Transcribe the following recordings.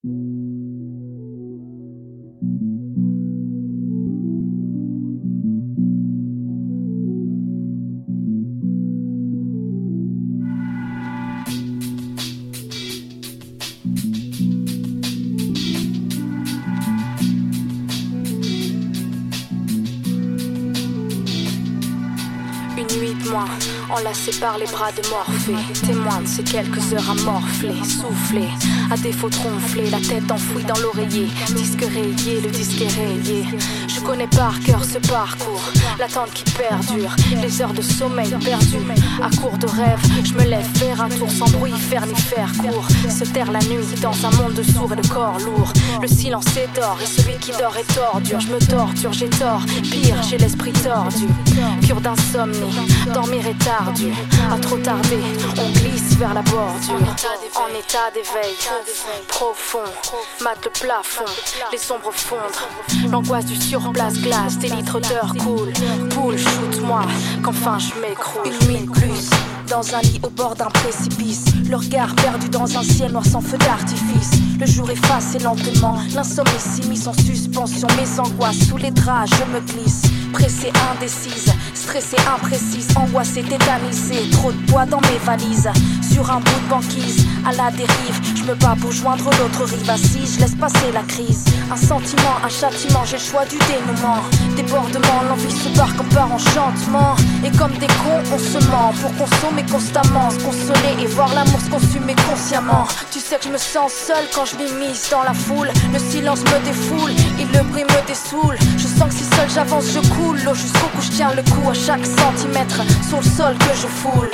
Une nuit de moins, enlacé par les bras de Morphée, témoin de ces quelques heures à morfler, souffler, à défaut de ronfler, la tête enfouie dans l'oreiller, disque rayé, le disque est rayé. Je connais par cœur ce parcours, l'attente qui perdure, les heures de sommeil perdues. À court de rêve, je me lève faire un tour sans bruit, faire ni faire court. Se taire la nuit dans un monde de sourds et de corps lourds. Le silence est d'or et celui qui dort est ordure. Je me torture, j'ai tort, pire, j'ai l'esprit tordu. Cure d'insomnie, dormir est ardu. À trop tarder, on glisse vers la bordure. En état d'éveil, profond, mate le plafond, les ombres fondent. L'angoisse du surplace glace, des litres d'heures coulent. Poule, shoot-moi, qu'enfin je m'écroule. Une nuit de plus, dans un lit au bord d'un précipice. Le regard perdu dans un ciel noir sans feu d'artifice. Le jour effacé lentement, l'insomnie s'immisce en suspension. Mes angoisses sous les draps, je me glisse. Pressée, indécise, stressée, imprécise, angoissée, tétanisée. Trop de poids dans mes valises. Sur un bout de banquise, à la dérive, je me bats pour joindre l'autre rive assise. Je laisse passer la crise. Un sentiment, un châtiment, j'ai le choix du dénouement. Débordement, l'envie se barre comme par enchantement. Et comme des cons, on se ment pour consommer constamment, se consoler et voir l'amour se consumer consciemment. Tu sais que je me sens seule quand je m'immisce dans la foule. Le silence me défoule et le bruit me dessoule. Je sens que si seul j'avance, je coule l'eau jusqu'au cou, je tiens le coup à chaque centimètre sur le sol que je foule.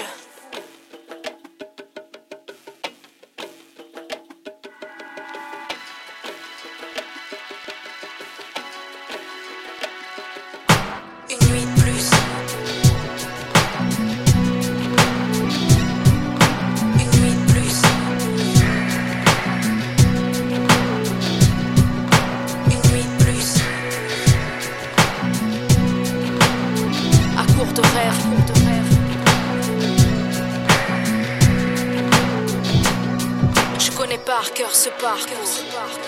Une nuit de plus. Une nuit de plus. Une nuit de plus. À court de rêve, je connais par cœur ce parcours.